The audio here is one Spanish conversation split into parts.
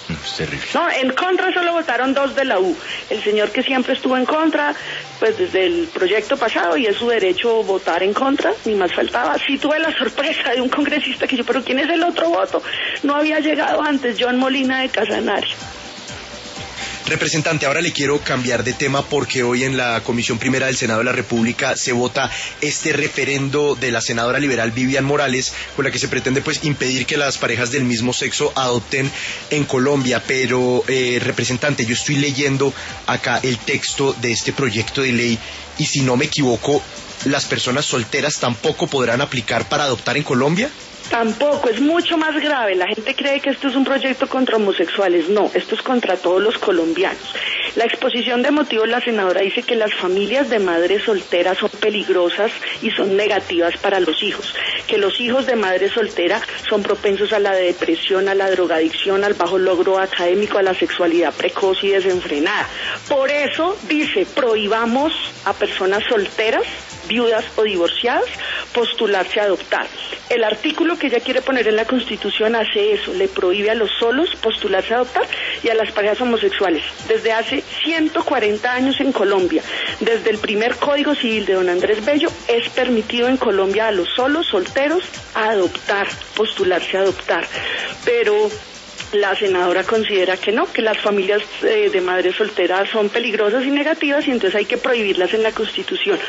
Es terrible. No, en contra solo votaron 2 de la U. El señor que siempre estuvo en contra, pues desde el proyecto pasado, y es su derecho votar en contra, ni más faltaba. Sí tuve la sorpresa de un congresista que yo, pero ¿quién es el otro voto? No había llegado antes, John Molina de Casanare. Representante, ahora le quiero cambiar de tema porque hoy en la Comisión Primera del Senado de la República se vota este referendo de la senadora liberal Vivian Morales, con la que se pretende pues impedir que las parejas del mismo sexo adopten en Colombia. Pero, representante, yo estoy leyendo acá el texto de este proyecto de ley y si no me equivoco, las personas solteras tampoco podrán aplicar para adoptar en Colombia. Tampoco, es mucho más grave. La gente cree que esto es un proyecto contra homosexuales. No, esto es contra todos los colombianos. La exposición de motivos, la senadora dice que las familias de madres solteras son peligrosas y son negativas para los hijos, que los hijos de madre soltera son propensos a la depresión, a la drogadicción, al bajo logro académico, a la sexualidad precoz y desenfrenada. Por eso dice, prohibamos a personas solteras, viudas o divorciadas postularse a adoptar. El artículo que ella quiere poner en la Constitución hace eso, le prohíbe a los solos postularse a adoptar y a las parejas homosexuales. Desde hace 140 años en Colombia, desde el primer Código Civil de don Andrés Bello, es permitido en Colombia a los solos, solteros, adoptar, postularse a adoptar. Pero la senadora considera que no, que las familias de madres solteras son peligrosas y negativas y entonces hay que prohibirlas en la Constitución.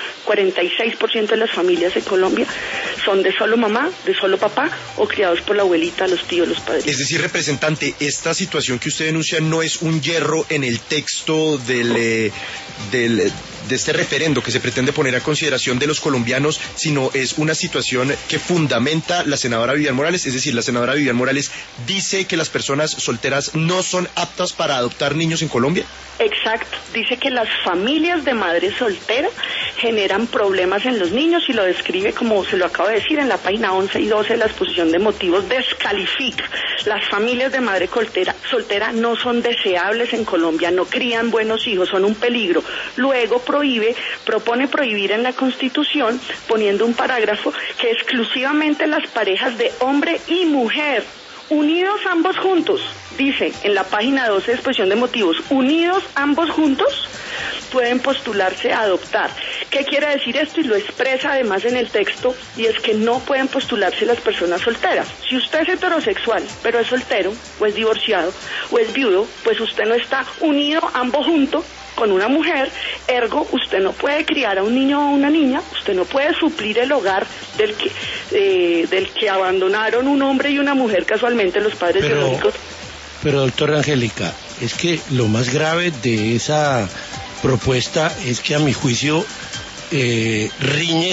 46% de las familias de Colombia son de solo mamá, de solo papá o criados por la abuelita, los tíos, los padres. Es decir, representante, esta situación que usted denuncia no es un hierro en el texto de este referendo que se pretende poner a consideración de los colombianos, sino es una situación que fundamenta la senadora Vivian Morales. Es decir, la senadora Vivian Morales dice que las personas solteras no son aptas para adoptar niños en Colombia. Exacto, dice que las familias de madre soltera generan problemas en los niños y lo describe como se lo acabo de decir en la página 11 y 12 de la exposición de motivos, descalifica. Las familias de madre soltera no son deseables en Colombia, no crían buenos hijos, son un peligro. Luego propone prohibir en la Constitución, poniendo un parágrafo que exclusivamente las parejas de hombre y mujer, unidos ambos juntos, dice en la página 12 de exposición de motivos, unidos ambos juntos, pueden postularse a adoptar. ¿Qué quiere decir esto? Y lo expresa además en el texto, y es que no pueden postularse las personas solteras. Si usted es heterosexual, pero es soltero, o es divorciado, o es viudo, pues usted no está unido ambos juntos con una mujer, ergo usted no puede criar a un niño o a una niña, usted no puede suplir el hogar del que abandonaron un hombre y una mujer casualmente los padres biológicos. Pero doctora Angélica, es que lo más grave de esa propuesta es que a mi juicio riñe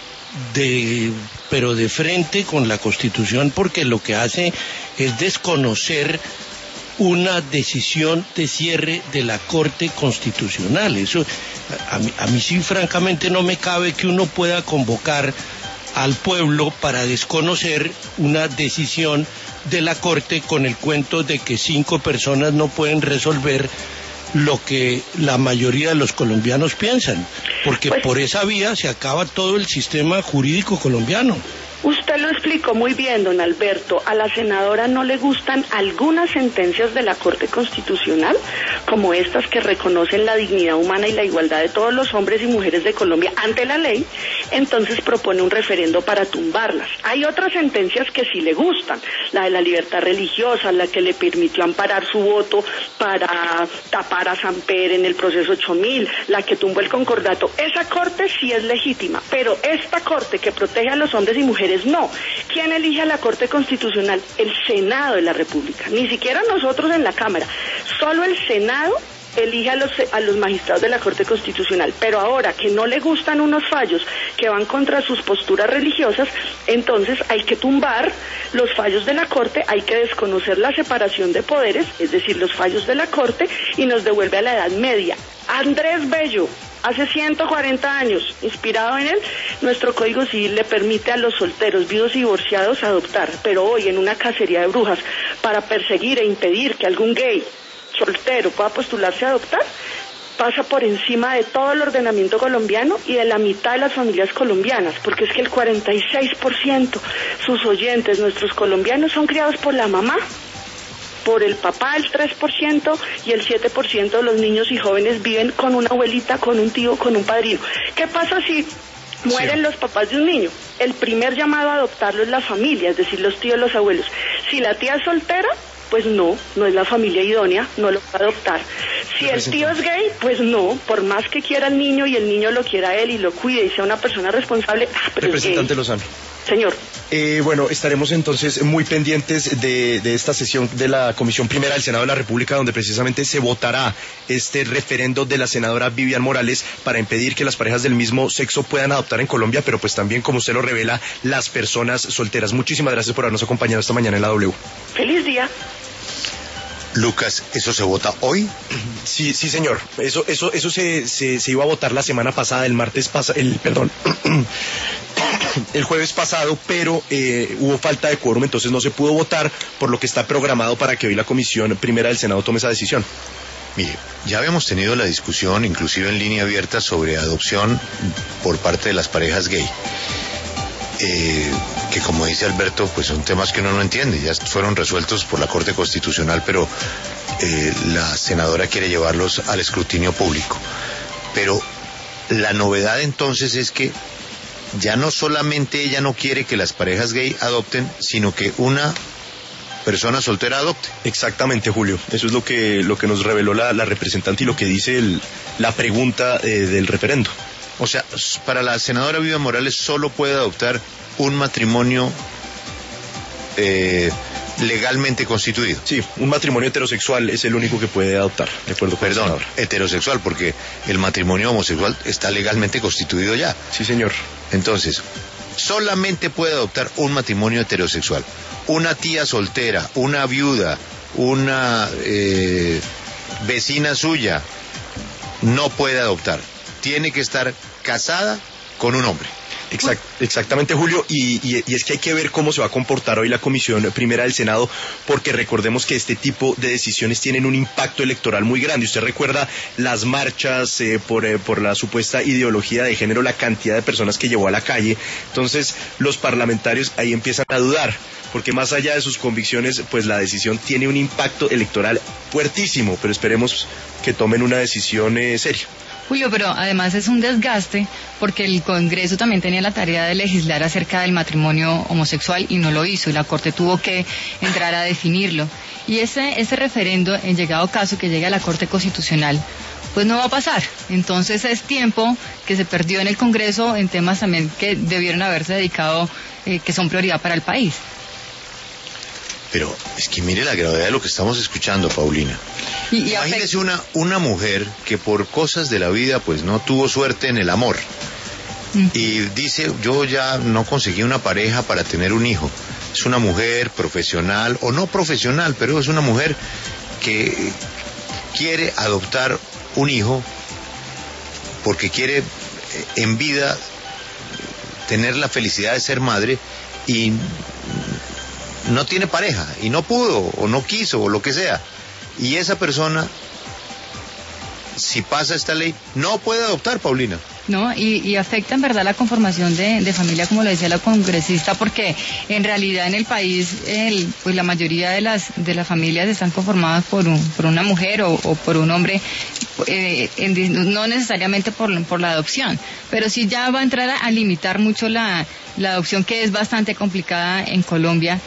pero de frente con la Constitución, porque lo que hace es desconocer una decisión de cierre de la Corte Constitucional. Eso a mí sí francamente no me cabe que uno pueda convocar al pueblo para desconocer una decisión de la Corte con el cuento de que 5 personas no pueden resolver lo que la mayoría de los colombianos piensan, porque por esa vía se acaba todo el sistema jurídico colombiano. Usted lo explicó muy bien, don Alberto. A la senadora no le gustan algunas sentencias de la Corte Constitucional, como estas que reconocen la dignidad humana y la igualdad de todos los hombres y mujeres de Colombia ante la ley, entonces propone un referendo para tumbarlas. Hay otras sentencias que sí le gustan, la de la libertad religiosa, la que le permitió amparar su voto para tapar a Samper en el proceso 8000, la que tumbó el concordato. Esa Corte sí es legítima, pero esta Corte que protege a los hombres y mujeres no. ¿Quién elige a la Corte Constitucional? El Senado de la República. Ni siquiera nosotros en la Cámara. Solo el Senado elige a los magistrados de la Corte Constitucional. Pero ahora que no le gustan unos fallos que van contra sus posturas religiosas, entonces hay que tumbar los fallos de la Corte, hay que desconocer la separación de poderes, es decir, los fallos de la Corte, y nos devuelve a la Edad Media. Andrés Bello, hace 140 años, inspirado en él, nuestro Código Civil le permite a los solteros, viudos y divorciados adoptar, pero hoy en una cacería de brujas para perseguir e impedir que algún gay soltero pueda postularse a adoptar, pasa por encima de todo el ordenamiento colombiano y de la mitad de las familias colombianas, porque es que el 46%, sus oyentes, nuestros colombianos, son criados por la mamá, por el papá el 3% y el 7% de los niños y jóvenes viven con una abuelita, con un tío, con un padrino. ¿Qué pasa si mueren los papás de un niño? El primer llamado a adoptarlo es la familia, es decir, los tíos, los abuelos. Si la tía es soltera, pues no es la familia idónea, no lo va a adoptar. Si el tío es gay, pues no, por más que quiera el niño y el niño lo quiera a él y lo cuide y sea una persona responsable, pero Representante Lozano. Señor. Bueno, estaremos entonces muy pendientes de esta sesión de la Comisión Primera del Senado de la República, donde precisamente se votará este referendo de la senadora Vivian Morales para impedir que las parejas del mismo sexo puedan adoptar en Colombia, pero pues también, como usted lo revela, las personas solteras. Muchísimas gracias por habernos acompañado esta mañana en la W. Feliz día. Lucas, ¿eso se vota hoy? Sí, señor. Eso se iba a votar la semana pasada, el jueves pasado, pero hubo falta de quórum, entonces no se pudo votar, por lo que está programado para que hoy la Comisión Primera del Senado tome esa decisión. Mire, ya habíamos tenido la discusión, inclusive en línea abierta, sobre adopción por parte de las parejas gay. Que como dice Alberto, pues son temas que uno no entiende, ya fueron resueltos por la Corte Constitucional, pero la senadora quiere llevarlos al escrutinio público. Pero la novedad entonces es que ya no solamente ella no quiere que las parejas gay adopten, sino que una persona soltera adopte. Exactamente, Julio. Eso es lo que nos reveló la representante y lo que dice la pregunta del referendo. O sea, para la senadora Vivian Morales solo puede adoptar un matrimonio legalmente constituido. Sí, un matrimonio heterosexual es el único que puede adoptar, de acuerdo con la senadora. Heterosexual, porque el matrimonio homosexual está legalmente constituido ya. Sí, señor. Entonces, solamente puede adoptar un matrimonio heterosexual. Una tía soltera, una viuda, una vecina suya, no puede adoptar. Tiene que estar casada con un hombre. Exactamente, Julio, y es que hay que ver cómo se va a comportar hoy la Comisión Primera del Senado, porque recordemos que este tipo de decisiones tienen un impacto electoral muy grande. Usted recuerda las marchas por la supuesta ideología de género, la cantidad de personas que llevó a la calle. Entonces los parlamentarios ahí empiezan a dudar, porque más allá de sus convicciones, pues la decisión tiene un impacto electoral fuertísimo, pero esperemos que tomen una decisión seria. Julio, pero además es un desgaste porque el Congreso también tenía la tarea de legislar acerca del matrimonio homosexual y no lo hizo, y la Corte tuvo que entrar a definirlo. Y ese referendo, en llegado caso que llegue a la Corte Constitucional, pues no va a pasar. Entonces es tiempo que se perdió en el Congreso en temas también que debieron haberse dedicado, que son prioridad para el país. Pero es que mire la gravedad de lo que estamos escuchando, Paulina. Imagínese una mujer que por cosas de la vida pues no tuvo suerte en el amor. Y dice, yo ya no conseguí una pareja para tener un hijo. Es una mujer profesional o no profesional, pero es una mujer que quiere adoptar un hijo porque quiere en vida tener la felicidad de ser madre y no tiene pareja y no pudo o no quiso o lo que sea, y esa persona, si pasa esta ley, no puede adoptar, Paulina. No, y afecta en verdad la conformación de familia, como lo decía la congresista, porque en realidad en el país pues la mayoría de las familias están conformadas por una mujer o por un hombre, no necesariamente por la adopción, pero sí ya va a entrar a limitar mucho la adopción, que es bastante complicada en Colombia.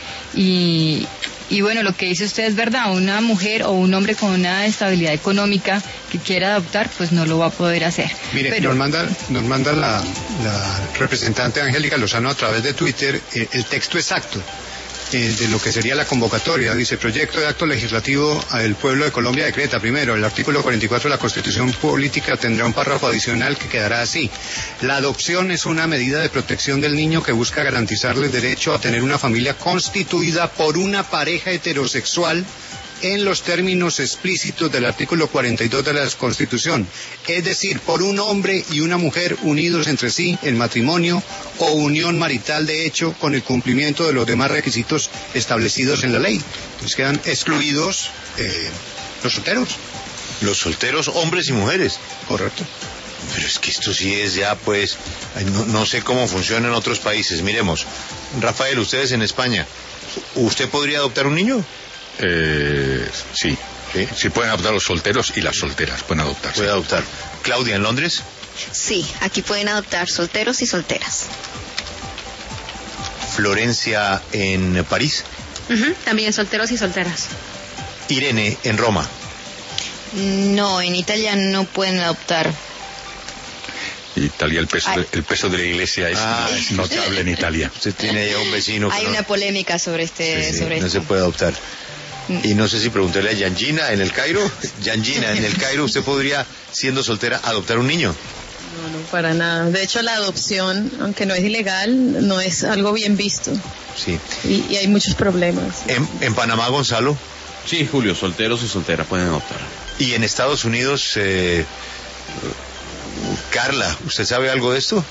Y bueno, lo que dice usted es verdad, una mujer o un hombre con una estabilidad económica que quiera adoptar, pues no lo va a poder hacer. Mire, nos manda la representante Angélica Lozano a través de Twitter el texto exacto de lo que sería la convocatoria. Dice: proyecto de acto legislativo del pueblo de Colombia decreta, primero, el artículo 44 de la Constitución Política tendrá un párrafo adicional que quedará así: la adopción es una medida de protección del niño que busca garantizarle el derecho a tener una familia constituida por una pareja heterosexual en los términos explícitos del artículo 42 de la Constitución, es decir, por un hombre y una mujer unidos entre sí en matrimonio o unión marital de hecho, con el cumplimiento de los demás requisitos establecidos en la ley. Entonces quedan excluidos los solteros. Los solteros, hombres y mujeres. Correcto. Pero es que esto sí es ya, pues, no sé cómo funciona en otros países. Miremos, Rafael, ustedes en España, ¿usted podría adoptar un niño? Sí. Sí, pueden adoptar los solteros y las solteras, pueden adoptar. Puede adoptar. Claudia, ¿en Londres? Sí, aquí pueden adoptar solteros y solteras. Florencia, en París. También solteros y solteras. Irene, en Roma. No, en Italia no pueden adoptar. Italia, el peso de la iglesia es notable en Italia. Usted tiene ya un vecino. Hay una polémica sobre no esto. se puede adoptar. Y no sé si preguntarle a Yangina en el Cairo. Yangina, en el Cairo, ¿usted podría, siendo soltera, adoptar un niño? No, para nada. De hecho, la adopción, aunque no es ilegal, no es algo bien visto. Sí. Y hay muchos problemas. ¿En Panamá, Gonzalo? Sí, Julio, solteros y solteras pueden adoptar. ¿Y en Estados Unidos, Carla, usted sabe algo de esto?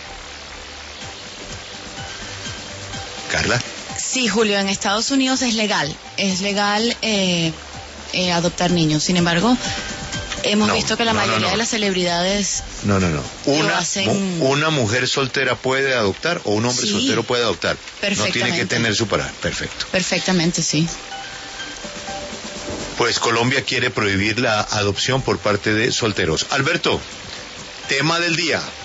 Carla. Sí, Julio, en Estados Unidos es legal adoptar niños. Sin embargo, hemos visto que la mayoría de las celebridades ¿Una mujer soltera puede adoptar o un hombre soltero puede adoptar? No tiene que tener su pareja. Perfecto. Perfectamente, sí. Pues Colombia quiere prohibir la adopción por parte de solteros. Alberto, tema del día.